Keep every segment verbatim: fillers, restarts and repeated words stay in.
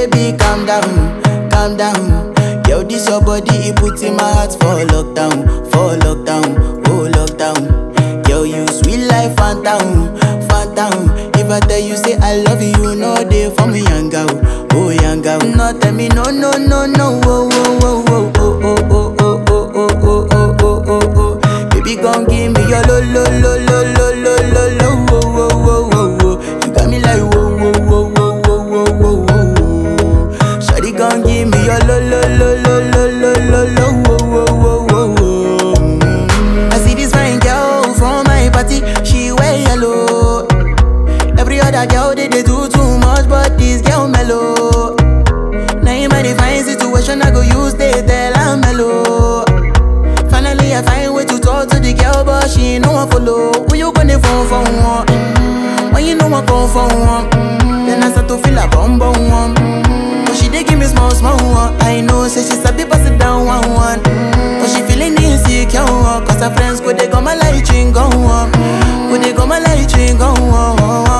Baby, calm down, calm down. Yo, this your body, it puts in my heart for lockdown, for lockdown, oh lockdown. Yo, you sweet life, phantom, phantom. If I tell you say I love you, you know they for me, young girl, oh young girl. No, tell me no, no, no, no, oh, oh, oh, oh, oh, oh, oh, oh, oh, oh, oh, oh, oh, oh, oh. Baby, gon' give me your lo, lo, lo, lo, lo, lo, lo, lo, oh, oh, oh, oh, oh. You got me like whoa, whoa, whoa, whoa, whoa, whoa, whoa, whoa. Shawty gon' give me your lo, lo, lo, lo, lo, lo, lo, lo, oh, oh, oh, oh, oh. I see this fine girl from my party, she wear yellow. Every other girl they, they do too much, but this girl mellow. Now in my fine situation, I go use they tell I'm mellow. Finally I find way to talk to the girl, but she ain't no one follow. Who you gonna phone for one? Mm-hmm. When you know I come for one, mm-hmm. Then I start to feel a bum bum one. Mm-hmm. But she dey give me small small one. I know say she sabi pass it down one one. Mm-hmm. But she feeling insecure, cause her friends go they go my light ring go on. Go they go my light ring go on.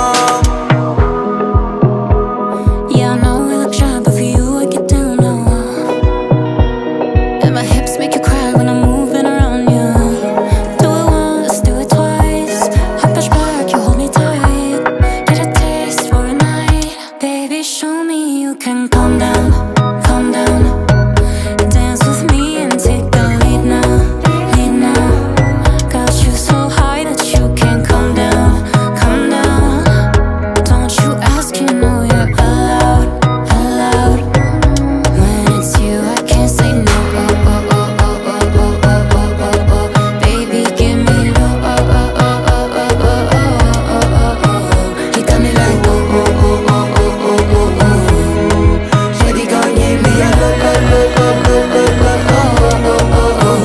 Yeah, I know we look shy, but for you I get down low. And my hips make you cry when I'm moving around you. Do it once, do it twice. I push back, you hold me tight. Get a taste for a night. Baby, show me you can calm down, calm down. Dance with me and take the lead now, lead now. Got you so high that you can't calm down, calm down. Don't you ask, you know you're allowed, allowed. When it's you, I can't say no. Oh, oh, oh, oh, oh, oh, oh, oh, oh, oh. Baby, give me low. Oh, oh, oh, oh, oh, oh, oh, oh, oh, oh. You got me like whoa, whoa, whoa, whoa, whoa, whoa, whoa, whoa. Shawty gon' give me a low, low, low, low, low, low, low, oh, oh, oh,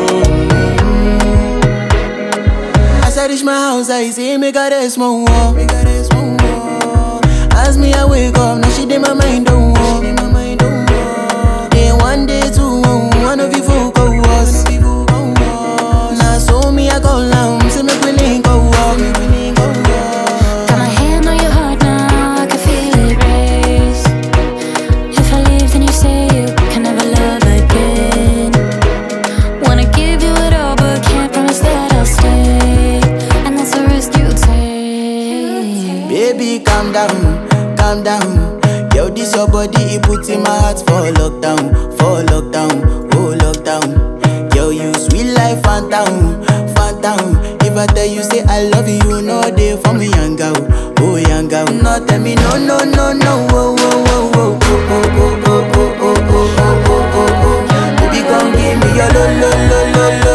oh. As I reach my house, I see me got a small wall. Me got a small wall. As me I wake up, now she did my mind don't walk. Day one, day two, one of you folk go was. Now so me I go down, see me willing go walk. Got my hand on your heart now, I can feel it race. If I leave, then you say you can never love again. Wanna give you it all, but can't promise that I'll stay. And that's a risk you take. Baby, calm down, calm down. Yo, this your body, it puts in my heart for lockdown, for lockdown, oh lockdown. Yo, you sweet life, phantom, phantom. If I tell you say I love you, you know they for me, young girl, oh young girl. No, tell me no, no, no, no, oh, oh, oh, oh, oh, oh, oh, oh, oh, oh, oh, oh, oh, oh. Baby, come give me your lo, lo, lo, lo, lo,